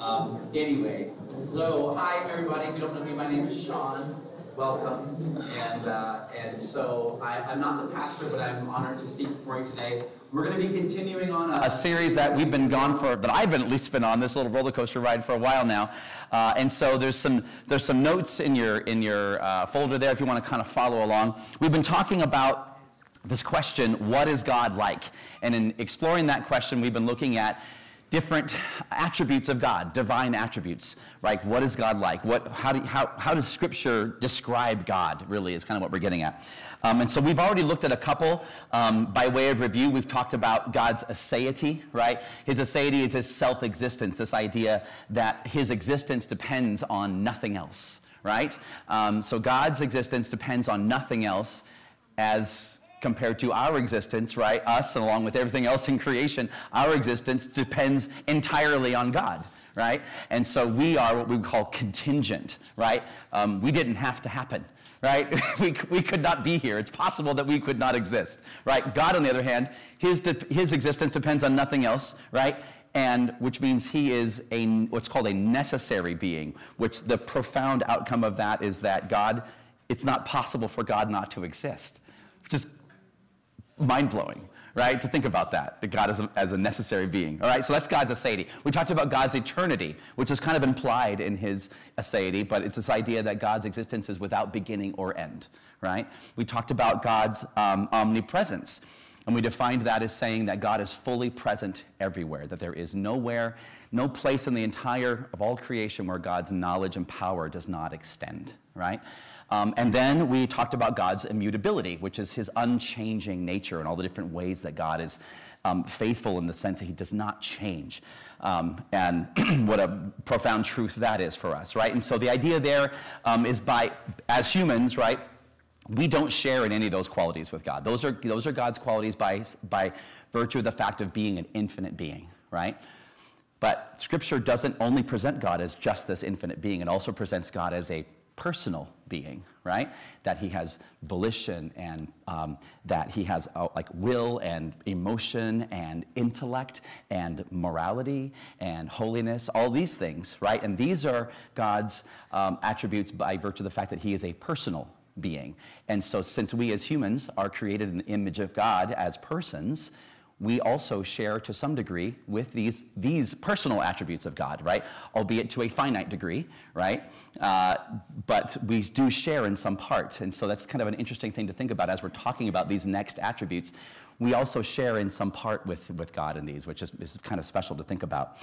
Anyway, so hi everybody. If you don't know me, my name is Sean. Welcome. And so I'm not the pastor, but I'm honored to speak for you today. We're going to be continuing on a series that we've been gone for, that I've at least been on this little roller coaster ride for a while now. And so there's some notes in your folder there if you want to kind of follow along. We've been talking about this question, what is God like? And in exploring that question, we've been looking at different attributes of God, divine attributes, right? What is God like? How does Scripture describe God, really, is kind of what we're getting at. And so we've already looked at a couple. By way of review, we've talked about God's aseity, right? His aseity is his self-existence, this idea that his existence depends on nothing else, right? So God's existence depends on nothing else as compared to our existence, right? Us, along with everything else in creation, our existence depends entirely on God, right? And so we are what we call contingent, right? We didn't have to happen, right? we could not be here. It's possible that we could not exist, right? God, on the other hand, his existence depends on nothing else, right? And which means he is what's called a necessary being, which the profound outcome of that is that God, it's not possible for God not to exist, which is mind-blowing, right, to think about that God as a necessary being. All right, so that's God's aseity. We talked about God's eternity, which is kind of implied in his aseity, but it's this idea that God's existence is without beginning or end, right? We talked about God's omnipresence, and we defined that as saying that God is fully present everywhere, that there is nowhere, no place in the entire of all creation where God's knowledge and power does not extend, right? And then we talked about God's immutability, which is his unchanging nature and all the different ways that God is faithful in the sense that he does not change. And what a profound truth that is for us, right? And so the idea there is as humans, right, we don't share in any of those qualities with God. Those are God's qualities by virtue of the fact of being an infinite being, right? But Scripture doesn't only present God as just this infinite being. It also presents God as a personal being, right? That he has volition and that he has like will and emotion and intellect and morality and holiness, all these things, right? And these are God's attributes by virtue of the fact that he is a personal being. And so since we as humans are created in the image of God as persons, we also share to some degree with these personal attributes of God, right? Albeit to a finite degree, right? But we do share in some part. And so that's kind of an interesting thing to think about as we're talking about these next attributes. We also share in some part with God in these, which is kind of special to think about.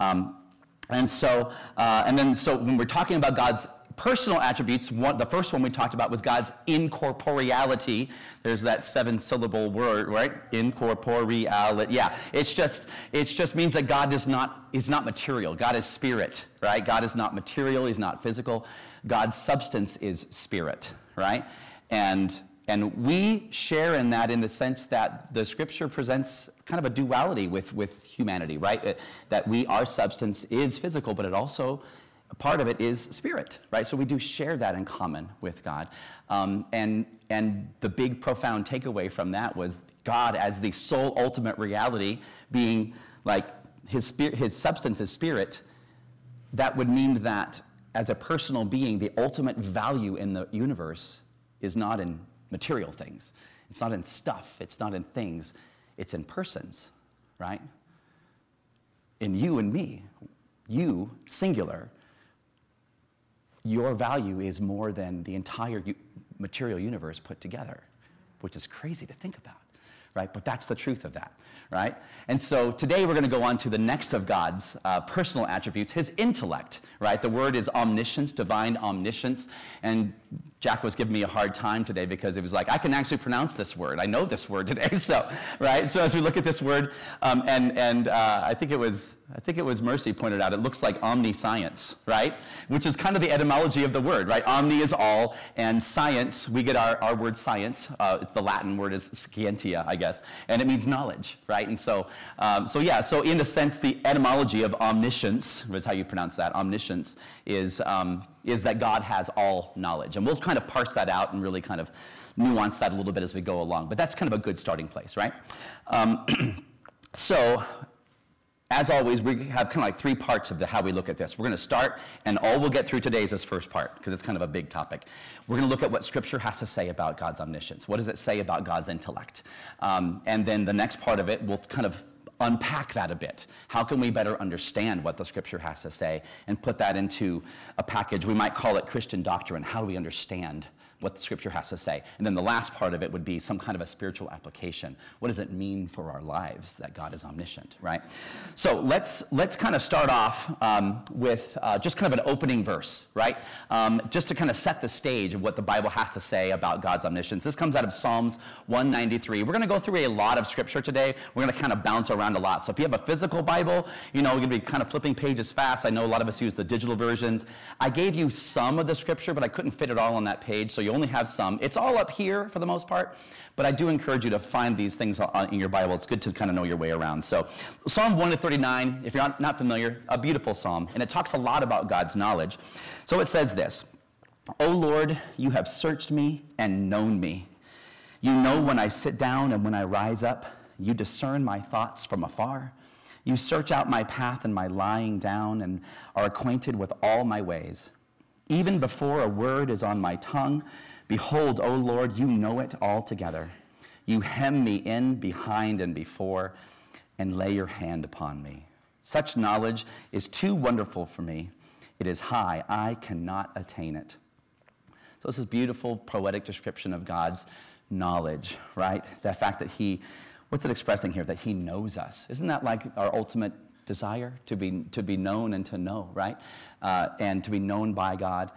So when we're talking about God's personal attributes, the first one we talked about was God's incorporeality. There's that 7-syllable word, right? Incorporeality. Yeah, it just means that God is not material. God is spirit, right? God is not material. He's not physical. God's substance is spirit, right? And we share in that in the sense that the Scripture presents kind of a duality with humanity, right? That our substance is physical, but it also, part of it is spirit, right? So we do share that in common with God. And the big, profound takeaway from that was God as the sole ultimate reality being like his substance is spirit. That would mean that as a personal being, the ultimate value in the universe is not in material things. It's not in stuff. It's not in things. It's in persons, right? In you and me. You, singular. Your value is more than the entire material universe put together, which is crazy to think about, right? But that's the truth of that, right? And so today we're going to go on to the next of God's personal attributes, his intellect, right? The word is omniscience, divine omniscience. And Jack was giving me a hard time today because it was like, I can actually pronounce this word. I know this word today, so, right? So as we look at this word, I think it was Mercy pointed out, it looks like omniscience, right? Which is kind of the etymology of the word, right? Omni is all, and science, we get our word science. The Latin word is scientia, I guess, and it means knowledge, right? And so in a sense, the etymology of omniscience, is how you pronounce that, omniscience, is that God has all knowledge. And we'll kind of parse that out and really kind of nuance that a little bit as we go along. But that's kind of a good starting place, right? So As always, we have kind of like 3 parts of how we look at this. We're going to start, and all we'll get through today is this first part, because it's kind of a big topic. We're going to look at what Scripture has to say about God's omniscience. What does it say about God's intellect? And then the next part of it, we'll kind of unpack that a bit. How can we better understand what the Scripture has to say and put that into a package? We might call it Christian doctrine. How do we understand what the Scripture has to say? And then the last part of it would be some kind of a spiritual application. What does it mean for our lives that God is omniscient, right? So let's kind of start off with just kind of an opening verse, right? Just to kind of set the stage of what the Bible has to say about God's omniscience. This comes out of Psalms 193. We're going to go through a lot of Scripture today. We're going to kind of bounce around a lot. So if you have a physical Bible, we're going to be kind of flipping pages fast. I know a lot of us use the digital versions. I gave you some of the Scripture, but I couldn't fit it all on that page, so you only have some. It's all up here for the most part, but I do encourage you to find these things in your Bible. It's good to kind of know your way around. So Psalm 139, if you're not familiar, a beautiful psalm, and it talks a lot about God's knowledge. So it says this, "O Lord, you have searched me and known me. You know when I sit down and when I rise up. You discern my thoughts from afar. You search out my path and my lying down and are acquainted with all my ways. Even before a word is on my tongue, behold, O Lord, you know it altogether. You hem me in behind and before, and lay your hand upon me. Such knowledge is too wonderful for me. It is high, I cannot attain it." So this is beautiful, poetic description of God's knowledge, right? The fact that what's it expressing here? That he knows us. Isn't that like our ultimate desire? To be known and to know, right? And to be known by God.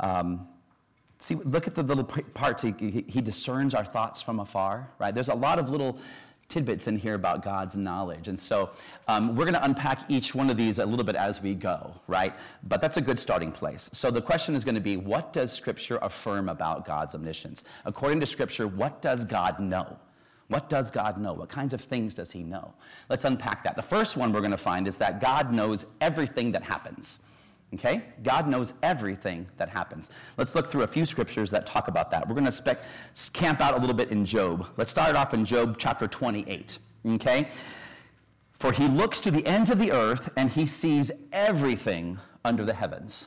See, look at the little parts. He discerns our thoughts from afar, right? There's a lot of little tidbits in here about God's knowledge. And so we're going to unpack each one of these a little bit as we go, right? But that's a good starting place. So the question is going to be, what does Scripture affirm about God's omniscience? According to Scripture, what does God know? What does God know? What kinds of things does he know? Let's unpack that. The first one we're going to find is that God knows everything that happens. Okay? God knows everything that happens. Let's look through a few scriptures that talk about that. We're going to camp out a little bit in Job. Let's start off in Job chapter 28. Okay? "For he looks to the ends of the earth, and he sees everything under the heavens."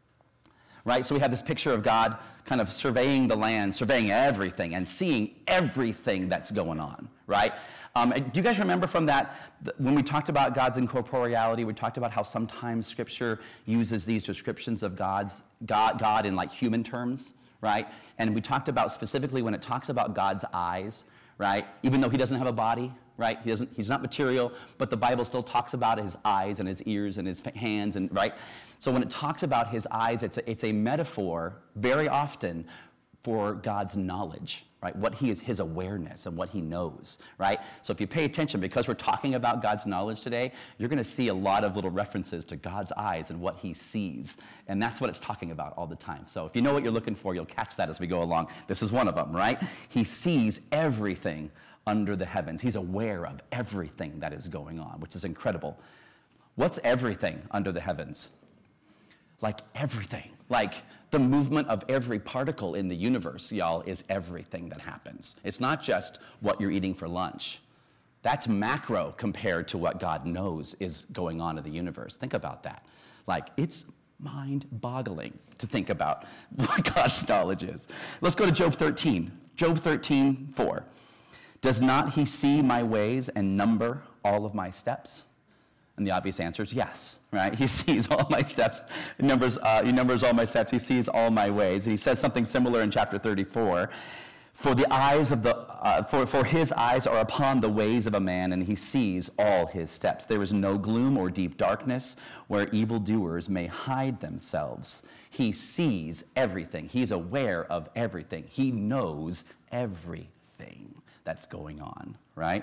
Right? So we have this picture of God kind of surveying the land, surveying everything, and seeing everything that's going on, right? Do you guys remember from that, when we talked about God's incorporeality, we talked about how sometimes Scripture uses these descriptions of God in like human terms, right? And we talked about specifically when it talks about God's eyes, right? Even though he doesn't have a body, right? He's not material, but the Bible still talks about his eyes and his ears and his hands, and right? So when it talks about his eyes, it's a metaphor very often for God's knowledge, right? What his awareness and what he knows, right? So if you pay attention, because we're talking about God's knowledge today, you're going to see a lot of little references to God's eyes and what he sees. And that's what it's talking about all the time. So if you know what you're looking for, you'll catch that as we go along. This is one of them, right? He sees everything under the heavens. He's aware of everything that is going on, which is incredible. What's everything under the heavens? Like everything. Like the movement of every particle in the universe, y'all, is everything that happens. It's not just what you're eating for lunch. That's macro compared to what God knows is going on in the universe. Think about that. Like, it's mind-boggling to think about what God's knowledge is. Let's go to Job 13. Job 13:4. "Does not he see my ways and number all of my steps?" And the obvious answer is yes, right? He sees all my steps, he numbers all my steps, he sees all my ways. And he says something similar in chapter 34. For his eyes are upon the ways of a man, and he sees all his steps. There is no gloom or deep darkness where evildoers may hide themselves. He sees everything. He's aware of everything. He knows everything that's going on, right?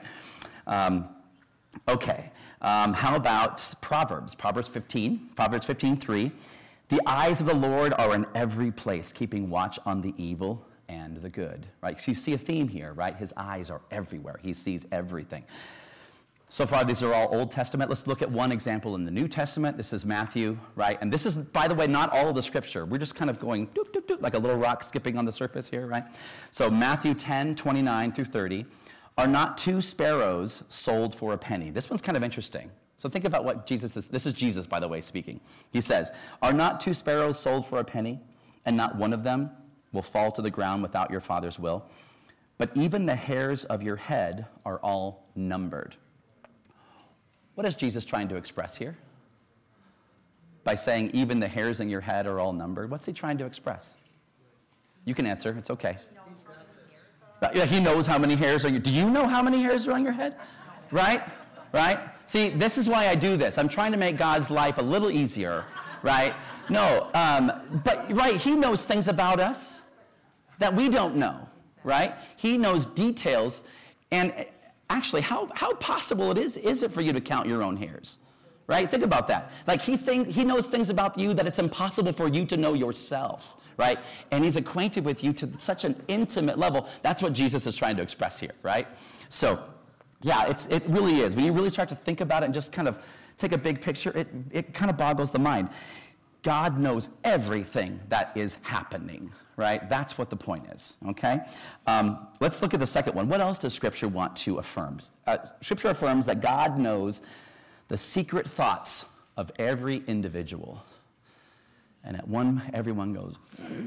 Okay, how about Proverbs? Proverbs 15:3. "The eyes of the Lord are in every place, keeping watch on the evil and the good." Right? So you see a theme here, right? His eyes are everywhere. He sees everything. So far, these are all Old Testament. Let's look at one example in the New Testament. This is Matthew, right? And this is, by the way, not all of the Scripture. We're just kind of going doop, doop, doop, like a little rock skipping on the surface here, right? So Matthew 10:29 through 30. "Are not 2 sparrows sold for a penny?" This one's kind of interesting, So think about what Jesus is. This is Jesus, by the way, speaking. He says, "Are not 2 sparrows sold for a penny, and not one of them will fall to the ground without your Father's will? But even the hairs of your head are all numbered." What is Jesus trying to express here? By saying even the hairs in your head are all numbered, what's he trying to express? You can answer, it's okay. Yeah, he knows how many hairs are on your. Do you know how many hairs are on your head? Right? Right? See, this is why I do this. I'm trying to make God's life a little easier, right? No, but right, he knows things about us that we don't know, right? He knows details, and actually, how possible is it for you to count your own hairs, right? Think about that. Like he knows things about you that it's impossible for you to know yourself, right? And he's acquainted with you to such an intimate level. That's what Jesus is trying to express here, right? So, yeah, it really is. When you really start to think about it and just kind of take a big picture, it kind of boggles the mind. God knows everything that is happening, right? That's what the point is, okay? Let's look at the second one. What else does Scripture want to affirm? Scripture affirms that God knows the secret thoughts of every individual. And at one, everyone goes,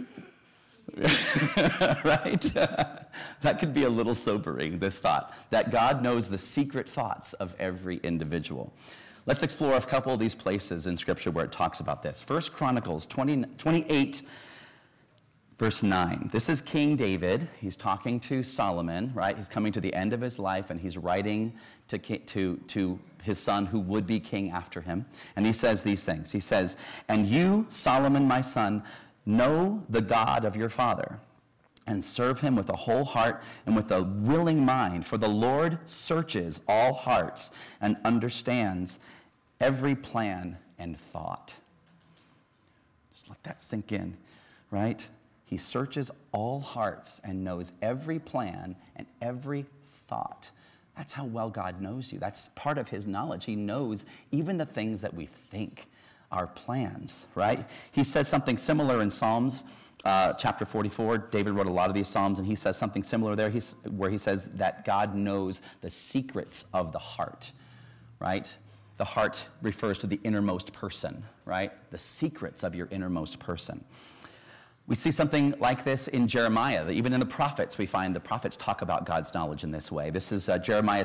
right? That could be a little sobering, this thought, that God knows the secret thoughts of every individual. Let's explore a couple of these places in Scripture where it talks about this. 1 Chronicles 28, verse 9. This is King David. He's talking to Solomon, right? He's coming to the end of his life, and he's writing to his son who would be king after him. And he says these things. He says, "And you, Solomon, my son, know the God of your father, and serve him with a whole heart and with a willing mind. For the Lord searches all hearts and understands every plan and thought." Just let that sink in, right? He searches all hearts and knows every plan and every thought. That's how well God knows you. That's part of his knowledge. He knows even the things that we think are plans, right? He says something similar in Psalms chapter 44. David wrote a lot of these Psalms, and he says something similar there where he says that God knows the secrets of the heart, right? The heart refers to the innermost person, right? The secrets of your innermost person. We see something like this in Jeremiah. Even in the prophets, we find the prophets talk about God's knowledge in this way. This is Jeremiah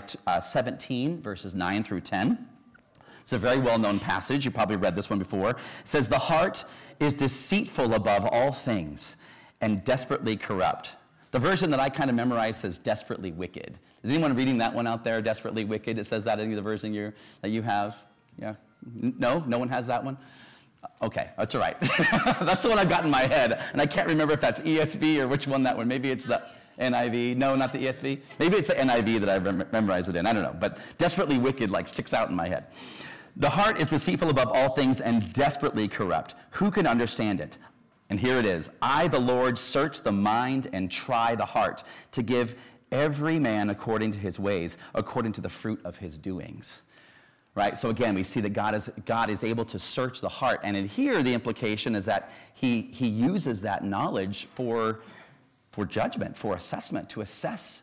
17, verses 9 through 10. It's a very well-known passage. You probably read this one before. It says, "The heart is deceitful above all things and desperately corrupt." The version that I kind of memorized says desperately wicked. Is anyone reading that one out there, desperately wicked? It says that in the version that you have? Yeah? No? No one has that one? Okay, that's all right. That's the one I've got in my head, and I can't remember if that's ESV or which one that one. Maybe it's the NIV. No, not the ESV. Maybe it's the NIV that I memorized it in. I don't know, but desperately wicked sticks out in my head. "The heart is deceitful above all things and desperately corrupt. Who can understand it?" And here it is. "I, the Lord, search the mind and try the heart to give every man according to his ways, according to the fruit of his doings." Right? So again, we see that God is able to search the heart. And in here, the implication is that he uses that knowledge for judgment, for assessment, to assess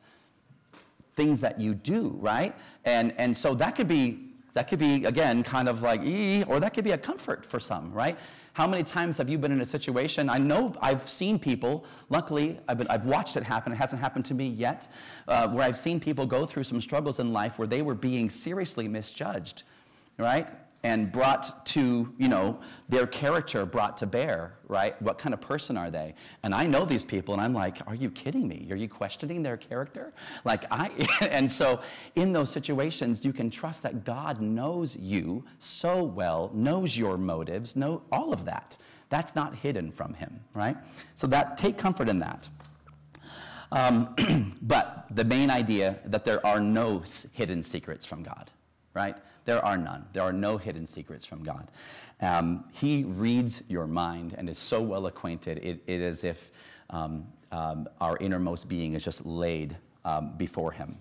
things that you do, right? And so that could be, again, kind of like, or that could be a comfort for some, right? How many times have you been in a situation? I know I've seen people, luckily, I've watched it happen. It hasn't happened to me yet, where I've seen people go through some struggles in life where they were being seriously misjudged, right? And brought to, their character brought to bear, right? What kind of person are they? And I know these people, and I'm like, are you kidding me? Are you questioning their character? And so in those situations, you can trust that God knows you so well, knows your motives, all of that. That's not hidden from him, right? So take comfort in that. But the main idea that there are no hidden secrets from God, right? There are none. There are no hidden secrets from God. He reads your mind and is so well acquainted. It is as if our innermost being is just laid before him.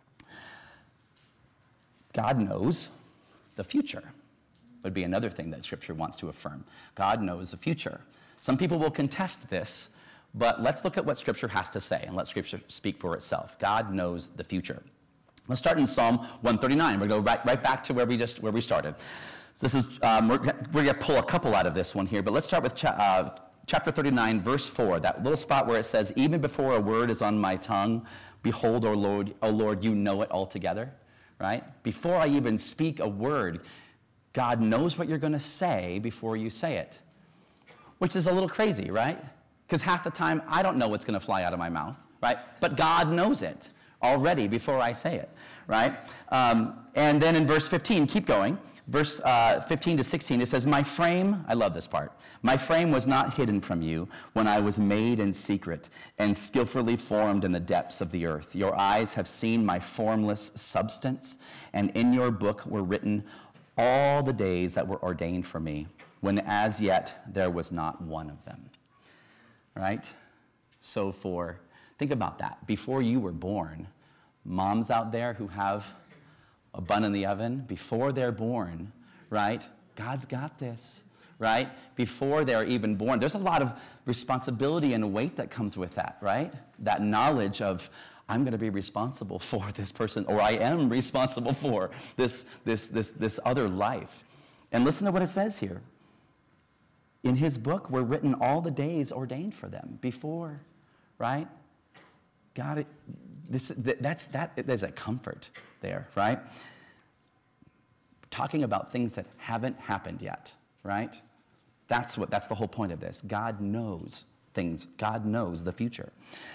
God knows the future. Would be another thing that Scripture wants to affirm. God knows the future. Some people will contest this, but let's look at what Scripture has to say and let Scripture speak for itself. God knows the future. Let's start in Psalm 139. We're going to go right back to where we started. So this is we're going to pull a couple out of this one here, but let's start with chapter 39, verse 4. That little spot where it says, "Even before a word is on my tongue, behold, O Lord, you know it altogether." Right? Before I even speak a word, God knows what you're going to say before you say it, which is a little crazy, right? Because half the time I don't know what's going to fly out of my mouth, right? But God knows it already before I say it, right? And then in verse 15, keep going. Verse 15 to 16, it says, "My frame," I love this part, "my frame was not hidden from you when I was made in secret and skillfully formed in the depths of the earth. Your eyes have seen my formless substance, and in your book were written all the days that were ordained for me, when as yet there was not one of them." Right? So think about that. Before you were born, moms out there who have a bun in the oven, before they're born, right? God's got this, right? Before they're even born. There's a lot of responsibility and weight that comes with that, right? That knowledge of, I'm going to be responsible for this person, or I am responsible for this other life. And listen to what it says here. In his book were written all the days ordained for them before, right? God, there's a comfort there, right? Talking about things that haven't happened yet, right? That's the whole point of this. God knows things. God knows the future.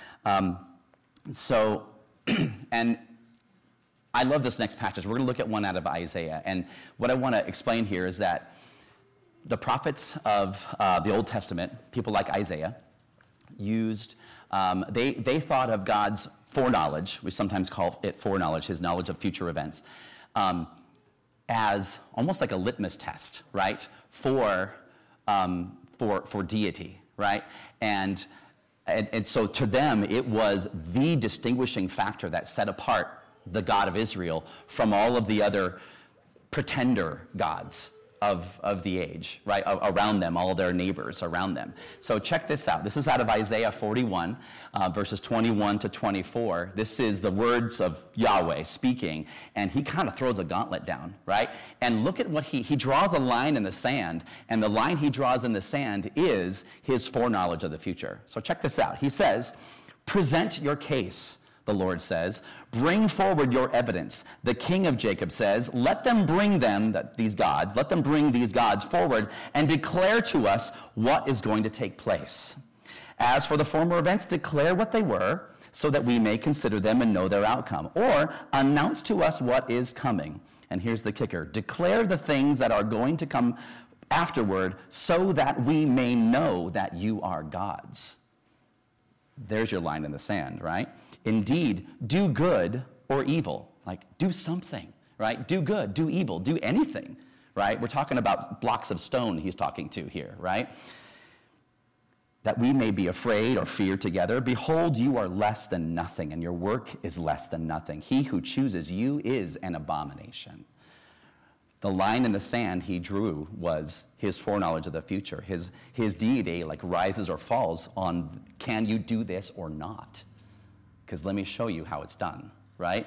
And I love this next passage. We're going to look at one out of Isaiah. And what I want to explain here is that the prophets of the Old Testament, people like Isaiah, used, they thought of God's foreknowledge, we sometimes call it foreknowledge, his knowledge of future events, as almost like a litmus test, right, for deity, right? And so to them, it was the distinguishing factor that set apart the God of Israel from all of the other pretender gods of the age, right, around them, all their neighbors around them. So check this out. This is out of Isaiah 41, verses 21 to 24. This is the words of Yahweh speaking, and he kind of throws a gauntlet down, right? And look at what he draws a line in the sand, and the line he draws in the sand is his foreknowledge of the future. So check this out. He says, "Present your case," the Lord says. "Bring forward your evidence." The King of Jacob says, let them bring these gods forward and declare to us what is going to take place. As for the former events, declare what they were, so that we may consider them and know their outcome. Or announce to us what is coming. And here's the kicker. Declare the things that are going to come afterward, so that we may know that you are gods. There's your line in the sand, right? Indeed, do good or evil. Like, do something, right? Do good, do evil, do anything, right? We're talking about blocks of stone he's talking to here, right? That we may be afraid or fear together. Behold, you are less than nothing, and your work is less than nothing. He who chooses you is an abomination. The line in the sand he drew was his foreknowledge of the future. His deity like rises or falls on, can you do this or not? Because let me show you how it's done, right?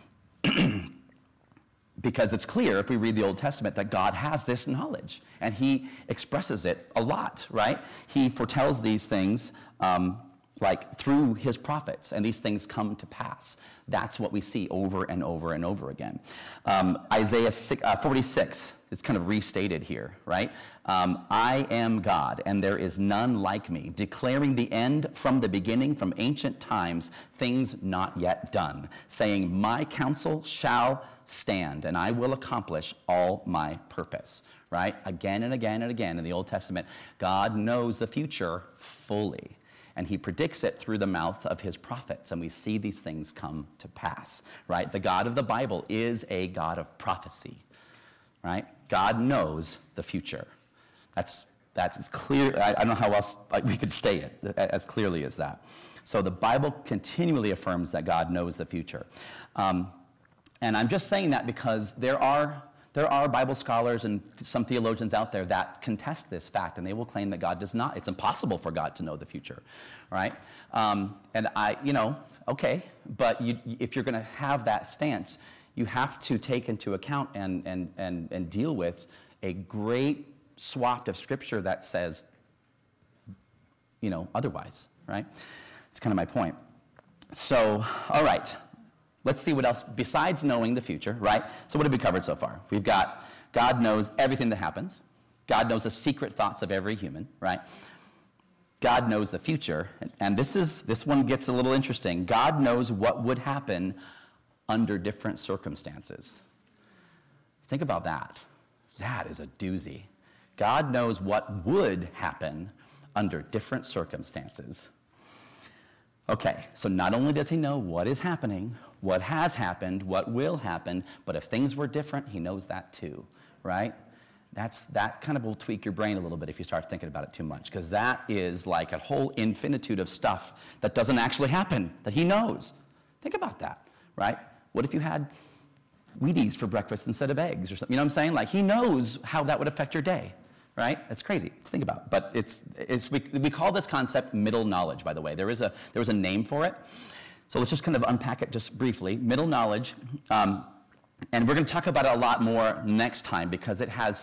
Because it's clear if we read the Old Testament that God has this knowledge, and he expresses it a lot, right? He foretells these things like through his prophets, and these things come to pass. That's what we see over and over and over again. Isaiah 46 is kind of restated here, right? I am God, and there is none like me, declaring the end from the beginning, from ancient times, things not yet done, saying, my counsel shall stand, and I will accomplish all my purpose, right? Again and again and again in the Old Testament, God knows the future fully. And he predicts it through the mouth of his prophets, and we see these things come to pass, right? The God of the Bible is a God of prophecy, right? God knows the future. That's as clear. I don't know how else we could state it as clearly as that. So the Bible continually affirms that God knows the future. And I'm just saying that because there are Bible scholars and some theologians out there that contest this fact, and they will claim that God does not. It's impossible for God to know the future, right? And Okay, but if you're going to have that stance, you have to take into account and deal with a great swath of Scripture that says, otherwise, right? It's kind of my point. So, all right, let's see what else, besides knowing the future, right? So what have we covered so far? We've got God knows everything that happens. God knows the secret thoughts of every human, right? God knows the future, and this one gets a little interesting. God knows what would happen under different circumstances. Think about that. That is a doozy. God knows what would happen under different circumstances. Okay, so not only does he know what is happening, what has happened, what will happen, but if things were different, he knows that too, right? That kind of will tweak your brain a little bit if you start thinking about it too much, because that is like a whole infinitude of stuff that doesn't actually happen, that he knows. Think about that, right? What if you had Wheaties for breakfast instead of eggs or something? You know what I'm saying? Like, he knows how that would affect your day, right? That's crazy to think about. But we call this concept middle knowledge, by the way. There was a name for it. So let's just kind of unpack it just briefly. Middle knowledge, and we're going to talk about it a lot more next time because it has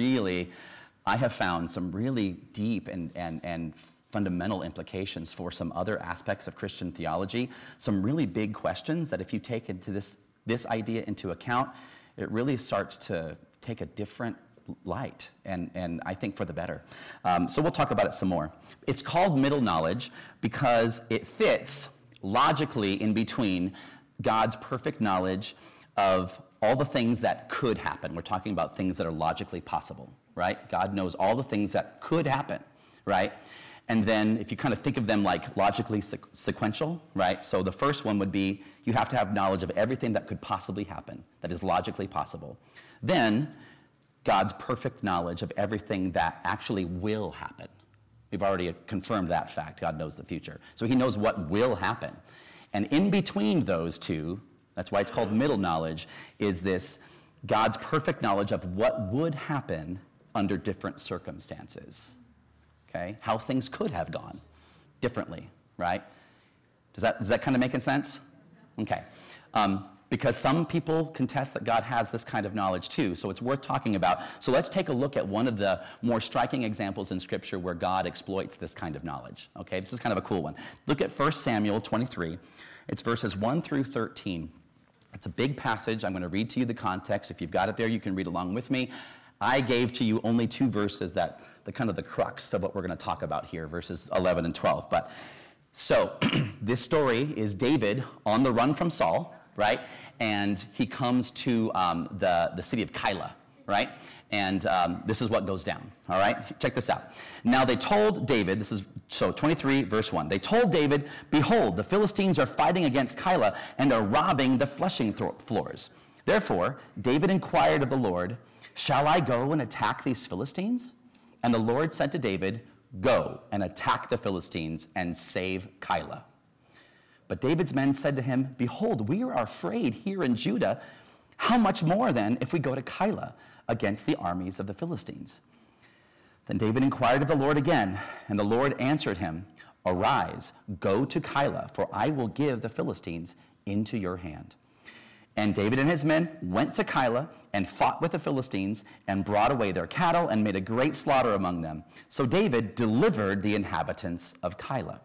I have found some really deep and fundamental implications for some other aspects of Christian theology, some really big questions that if you take into this idea into account, it really starts to take a different light, and I think for the better. So we'll talk about it some more. It's called middle knowledge because it fits logically in between God's perfect knowledge of all the things that could happen. We're talking about things that are logically possible, right? God knows all the things that could happen, right? And then if you kind of think of them like logically sequential, right? So the first one would be you have to have knowledge of everything that could possibly happen, that is logically possible. Then God's perfect knowledge of everything that actually will happen. We've already confirmed that fact. God knows the future. So he knows what will happen. And in between those two, that's why it's called middle knowledge, is this God's perfect knowledge of what would happen under different circumstances. Okay? How things could have gone differently, right? Does that kind of make sense? Okay. Because some people contest that God has this kind of knowledge too, so it's worth talking about. So let's take a look at one of the more striking examples in Scripture where God exploits this kind of knowledge. Okay, this is kind of a cool one. Look at 1 Samuel 23. It's verses 1 through 13. It's a big passage. I'm going to read to you the context. If you've got it there, you can read along with me. I gave to you only two verses that the kind of the crux of what we're going to talk about here, verses 11 and 12. But so this story is David on the run from Saul, right? And he comes to the city of Keilah, right? And this is what goes down, all right? Check this out. Now they told David, this is, so 23, verse 1. They told David, behold, the Philistines are fighting against Keilah and are robbing the threshing floors. Therefore, David inquired of the Lord, shall I go and attack these Philistines? And the Lord said to David, go and attack the Philistines and save Keilah. But David's men said to him, behold, we are afraid here in Judah. How much more then if we go to Keilah against the armies of the Philistines? Then David inquired of the Lord again, and the Lord answered him, arise, go to Keilah, for I will give the Philistines into your hand. And David and his men went to Keilah and fought with the Philistines and brought away their cattle and made a great slaughter among them. So David delivered the inhabitants of Keilah.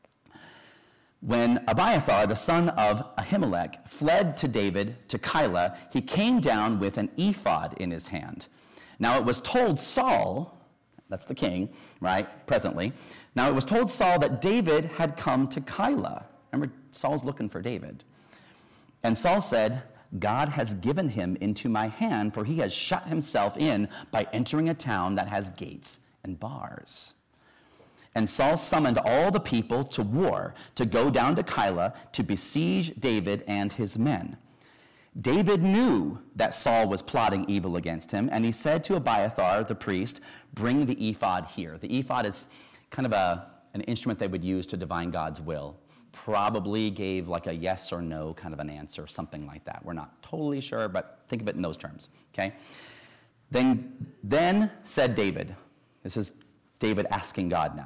When Abiathar, the son of Ahimelech, fled to David to Keilah, he came down with an ephod in his hand. Now it was told Saul, that's the king, right, presently. Now it was told Saul that David had come to Keilah. Remember, Saul's looking for David. And Saul said, God has given him into my hand, for he has shut himself in by entering a town that has gates and bars. And Saul summoned all the people to war to go down to Keilah to besiege David and his men. David knew that Saul was plotting evil against him, and he said to Abiathar, the priest, bring the ephod here. The ephod is kind of an instrument they would use to divine God's will. Probably gave like a yes or no kind of an answer, something like that. We're not totally sure, but think of it in those terms, okay? Then said David, this is David asking God now,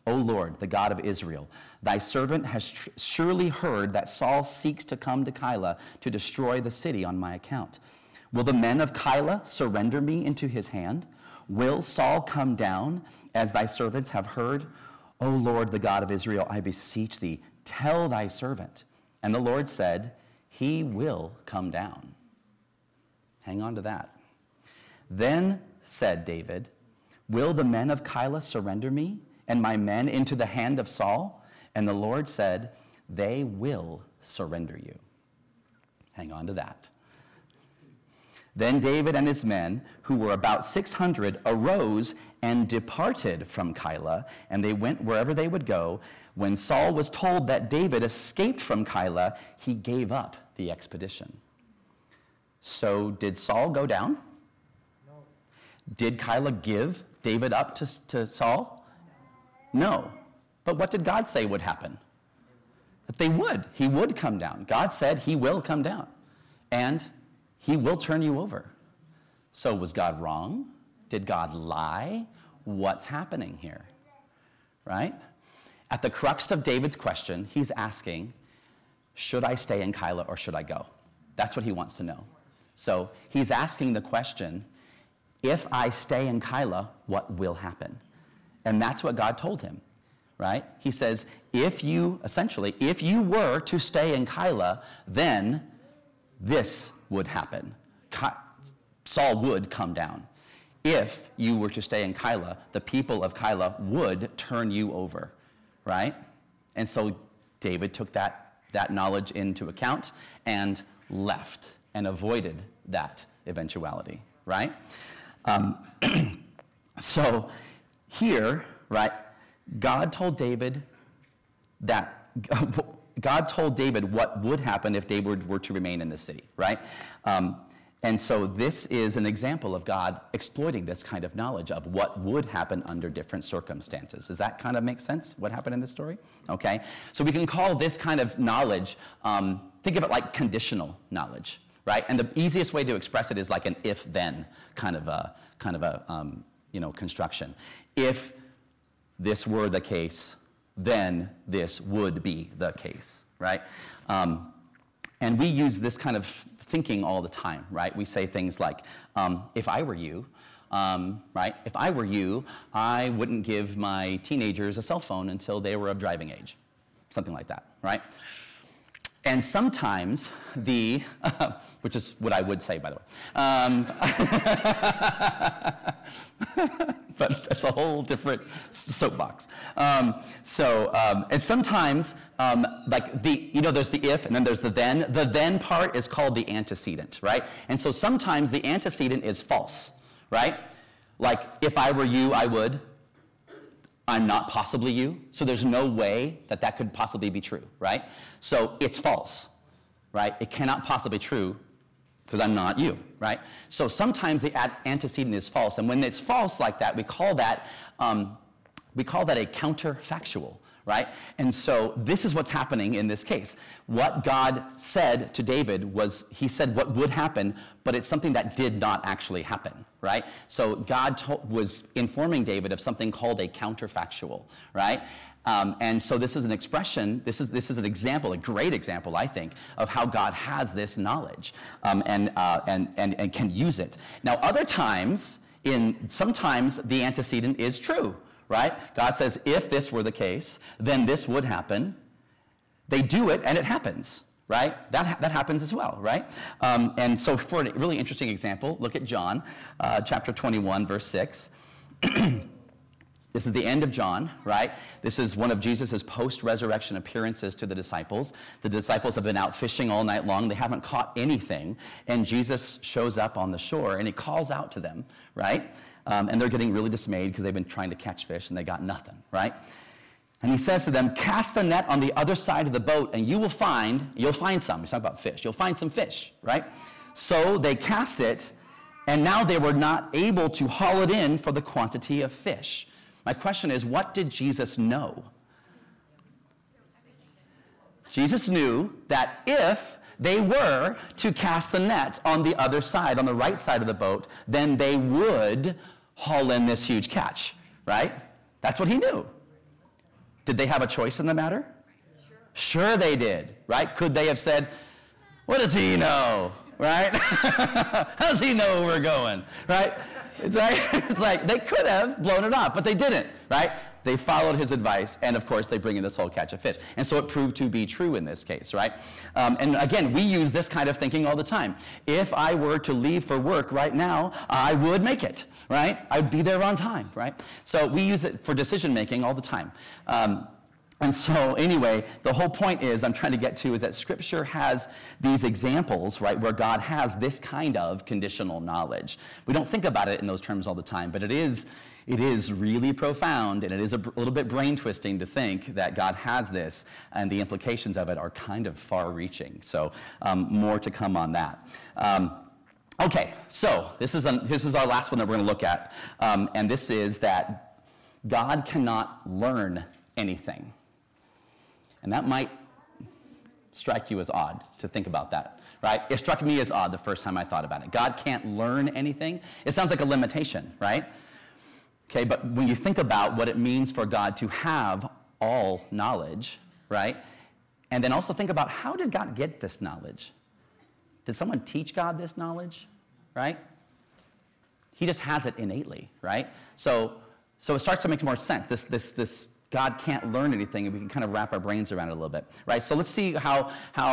O Lord, the God of Israel, thy servant has surely heard that Saul seeks to come to Keilah to destroy the city on my account. Will the men of Keilah surrender me into his hand? Will Saul come down, as thy servants have heard? O Lord, the God of Israel, I beseech thee, tell thy servant. And the Lord said, he will come down. Hang on to that. Then said David, will the men of Keilah surrender me and my men into the hand of Saul? And the Lord said, they will surrender you. Hang on to that. Then David and his men, who were about 600, arose and departed from Keilah, and they went wherever they would go. When Saul was told that David escaped from Keilah, he gave up the expedition. So did Saul go down? No. Did Keilah give David up to Saul? No. But what did God say would happen? That they would. He would come down. God said he will come down. And he will turn you over. So was God wrong? Did God lie? What's happening here? Right? At the crux of David's question, he's asking, should I stay in Keilah or should I go? That's what he wants to know. So he's asking the question, if I stay in Keilah, what will happen? And that's what God told him, right? He says, if you were to stay in Keilah, then this would happen. Saul would come down. If you were to stay in Keilah, the people of Keilah would turn you over, right? And so David took that knowledge into account and left and avoided that eventuality, right? So here, right, God told David what would happen if David were to remain in the city, right? And so this is an example of God exploiting this kind of knowledge of what would happen under different circumstances. Does that kind of make sense, what happened in this story? Okay, so we can call this kind of knowledge, think of it like conditional knowledge, right? And the easiest way to express it is like an if-then kind of a construction. If this were the case, then this would be the case, right? And we use this kind of thinking all the time, right? We say things like, if I were you, right? If I were you, I wouldn't give my teenagers a cell phone until they were of driving age. Something like that, right? And sometimes which is what I would say, by the way. But that's a whole different soapbox. And sometimes, there's the if and then there's the then. The then part is called the antecedent, right? And so sometimes the antecedent is false, right? Like, if I were you, I would. I'm not possibly you, so there's no way that could possibly be true, right? So it's false, right? It cannot possibly be true because I'm not you, right? So sometimes the antecedent is false, and when it's false like that, we call that a counterfactual, right? And so this is what's happening in this case. What God said to David was, he said what would happen, but it's something that did not actually happen, right? So God was informing David of something called a counterfactual, right? And so this is an expression, this is an example, a great example, I think, of how God has this knowledge and can use it. Now, other times, sometimes the antecedent is true, right? God says, if this were the case, then this would happen. They do it, and it happens, right? That happens as well, right? And so for a really interesting example, look at John, chapter 21, verse 6. This is the end of John, right? This is one of Jesus' post-resurrection appearances to the disciples. The disciples have been out fishing all night long. They haven't caught anything. And Jesus shows up on the shore, and he calls out to them, right? And they're getting really dismayed because they've been trying to catch fish, and they got nothing, right? And he says to them, cast the net on the other side of the boat, and you'll find some. He's talking about fish. You'll find some fish, right? So they cast it, and now they were not able to haul it in for the quantity of fish. My question is, what did Jesus know? Jesus knew that if they were to cast the net on the other side, on the right side of the boat, then they would haul in this huge catch, right? That's what he knew. Did they have a choice in the matter? Sure they did, right? Could they have said, what does he know, right? How does he know where we're going, right? It's like they could have blown it off, but they didn't, right? They followed his advice, and of course, they bring in this whole catch of fish. And so it proved to be true in this case, right? And again, we use this kind of thinking all the time. If I were to leave for work right now, I would make it, right? I'd be there on time, right? So we use it for decision making all the time. And so anyway, the whole point I'm trying to get to is that Scripture has these examples, right, where God has this kind of conditional knowledge. We don't think about it in those terms all the time, but it is really profound, and it is a little bit brain-twisting to think that God has this, and the implications of it are kind of far-reaching. So more to come on that. Okay, so this is our last one that we're going to look at, and this is that God cannot learn anything. And that might strike you as odd to think about that, right? It struck me as odd the first time I thought about it. God can't learn anything. It sounds like a limitation, right? Okay, but when you think about what it means for God to have all knowledge, right? And then also think about, how did God get this knowledge? Did someone teach God this knowledge, right? He just has it innately, right? So it starts to make more sense. This God can't learn anything, and we can kind of wrap our brains around it a little bit, right? So let's see how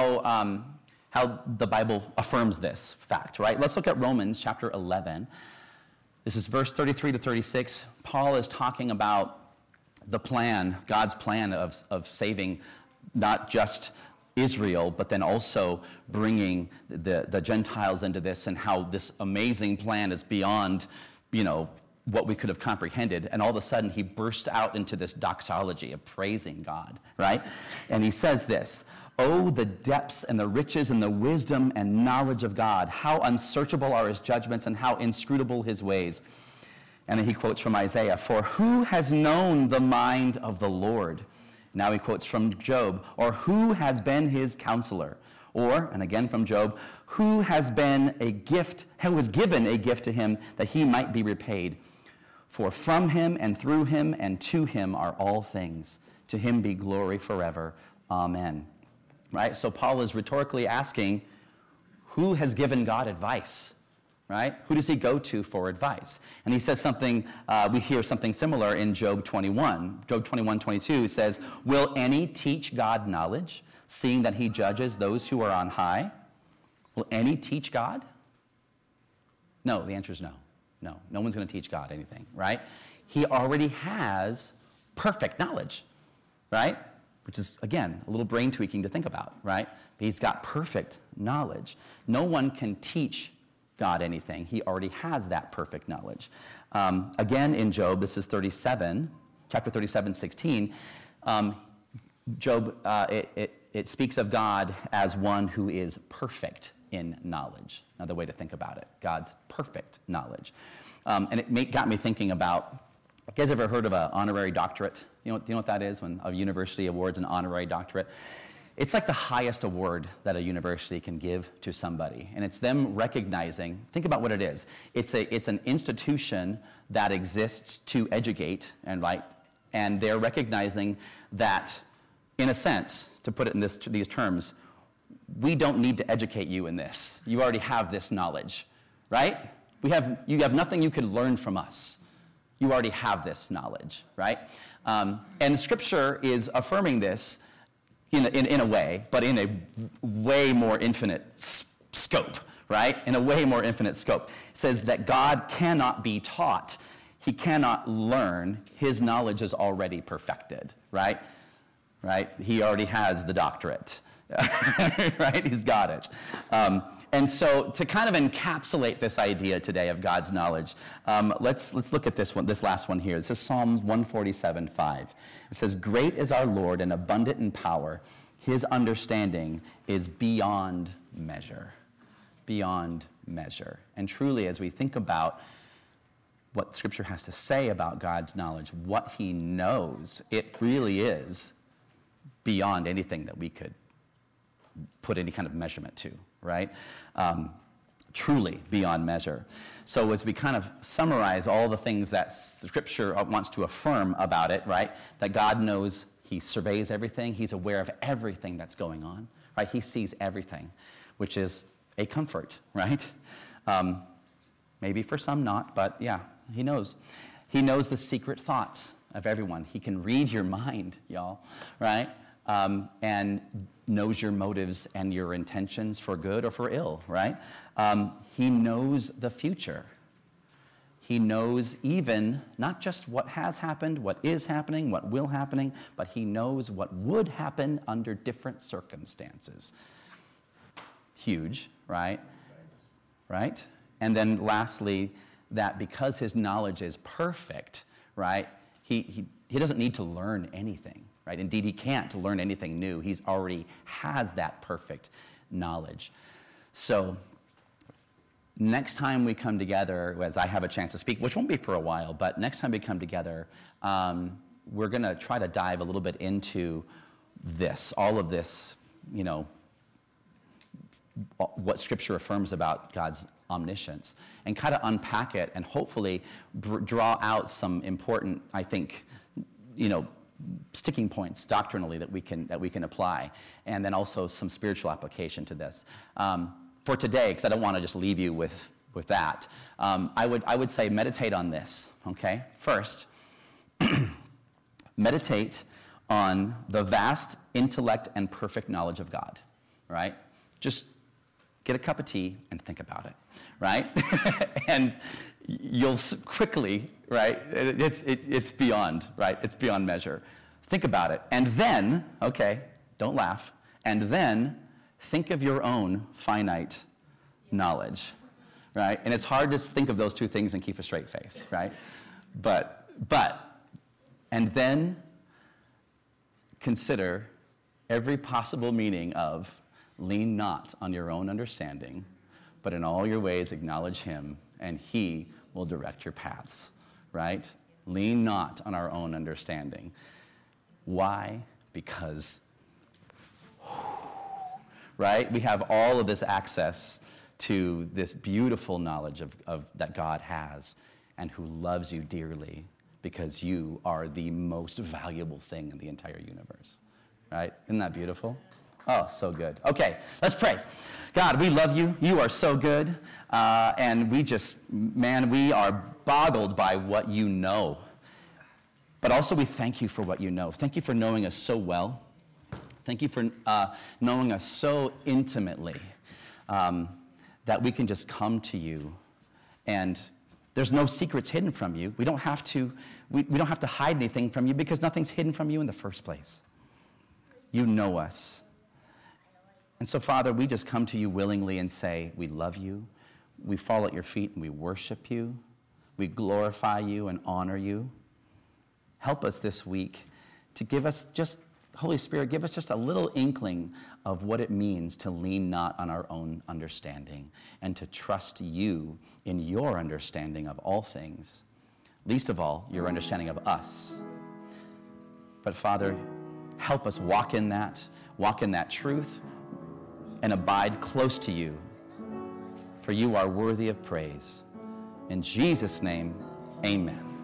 the Bible affirms this fact, right? Let's look at Romans chapter 11. This is verse 33 to 36. Paul is talking about the plan, God's plan of saving not just Israel, but then also bringing the Gentiles into this, and how this amazing plan is beyond, what we could have comprehended. And all of a sudden, he bursts out into this doxology of praising God, right? And he says this, "Oh, the depths and the riches and the wisdom and knowledge of God. How unsearchable are his judgments and how inscrutable his ways." And then he quotes from Isaiah, "For who has known the mind of the Lord?" Now he quotes from Job, "Or who has been his counselor?" Or, and again from Job, who has given a gift to him that he might be repaid? For from him and through him and to him are all things. To him be glory forever. Amen. Right? So Paul is rhetorically asking, who has given God advice? Right? Who does he go to for advice? And he says something, we hear something similar in Job 21. Job 21:22 says, "Will any teach God knowledge, seeing that he judges those who are on high?" Will any teach God? No, the answer is no. No one's going to teach God anything, right? He already has perfect knowledge, right? Which is, again, a little brain tweaking to think about, right? He's got perfect knowledge. No one can teach God anything. He already has that perfect knowledge. Again, in Job, this is chapter 37:16, Job, it speaks of God as one who is perfect in knowledge. Another way to think about it, God's perfect knowledge. And it got me thinking about, you guys ever heard of an honorary doctorate? Do you know what that is, when a university awards an honorary doctorate? It's like the highest award that a university can give to somebody. And it's them recognizing, think about what it is. It's an institution that exists to educate, and they're recognizing that, in a sense, to put it in these terms, we don't need to educate you in this. You already have this knowledge, right? You have nothing you could learn from us. You already have this knowledge, right? And Scripture is affirming this in a way, but in a way more infinite scope, right? In a way more infinite scope. It says that God cannot be taught. He cannot learn. His knowledge is already perfected, right? Right? He already has the doctorate, right? He's got it. And so to kind of encapsulate this idea today of God's knowledge, let's look at this last one here. This is Psalm 147:5. It says, "Great is our Lord and abundant in power. His understanding is beyond measure." Beyond measure. And truly, as we think about what Scripture has to say about God's knowledge, what he knows, it really is beyond anything that we could put any kind of measurement to, right? truly beyond measure. So as we kind of summarize all the things that Scripture wants to affirm about it, right? That God knows, he surveys everything, he's aware of everything that's going on, right? He sees everything, which is a comfort, right? Maybe for some not, but yeah, he knows. He knows the secret thoughts of everyone. He can read your mind, y'all, right? And knows your motives and your intentions for good or for ill, right? He knows the future. He knows even not just what has happened, what is happening, what will happen, but he knows what would happen under different circumstances. Huge, right? Right? And then lastly, that because his knowledge is perfect, right, he doesn't need to learn anything, right? Indeed, he can't learn anything new. He's already has that perfect knowledge. So next time we come together, as I have a chance to speak, which won't be for a while, but next time we come together, we're going to try to dive a little bit into this, all of this, you know, what Scripture affirms about God's omniscience, and kind of unpack it and hopefully draw out some important, I think, you know, sticking points doctrinally that we can apply, and then also some spiritual application to this. For today, because I don't want to just leave you with that, I would say meditate on this, okay? First, meditate on the vast intellect and perfect knowledge of God, right? Just get a cup of tea and think about it, right? And you'll quickly, right? It's beyond, right? It's beyond measure. Think about it. And then, okay, don't laugh. And then think of your own finite knowledge, right? And it's hard to think of those two things and keep a straight face, right? But, and then consider every possible meaning of lean not on your own understanding, but in all your ways acknowledge him, and he will direct your paths, right? Lean not on our own understanding. Why? Because, right? We have all of this access to this beautiful knowledge of that God has and who loves you dearly because you are the most valuable thing in the entire universe, right? Isn't that beautiful? Oh, so good. Okay, let's pray. God, we love you. You are so good. And we just, man, we are boggled by what you know. But also we thank you for what you know. Thank you for knowing us so well. Thank you for knowing us so intimately that we can just come to you. And there's no secrets hidden from you. We don't have to hide anything from you because nothing's hidden from you in the first place. You know us. And so, Father, we just come to you willingly and say, we love you, we fall at your feet and we worship you, we glorify you and honor you. Help us this week to give us just, Holy Spirit, give us just a little inkling of what it means to lean not on our own understanding and to trust you in your understanding of all things, least of all, your understanding of us. But, Father, help us walk in that truth, and abide close to you, for you are worthy of praise. In Jesus' name, amen.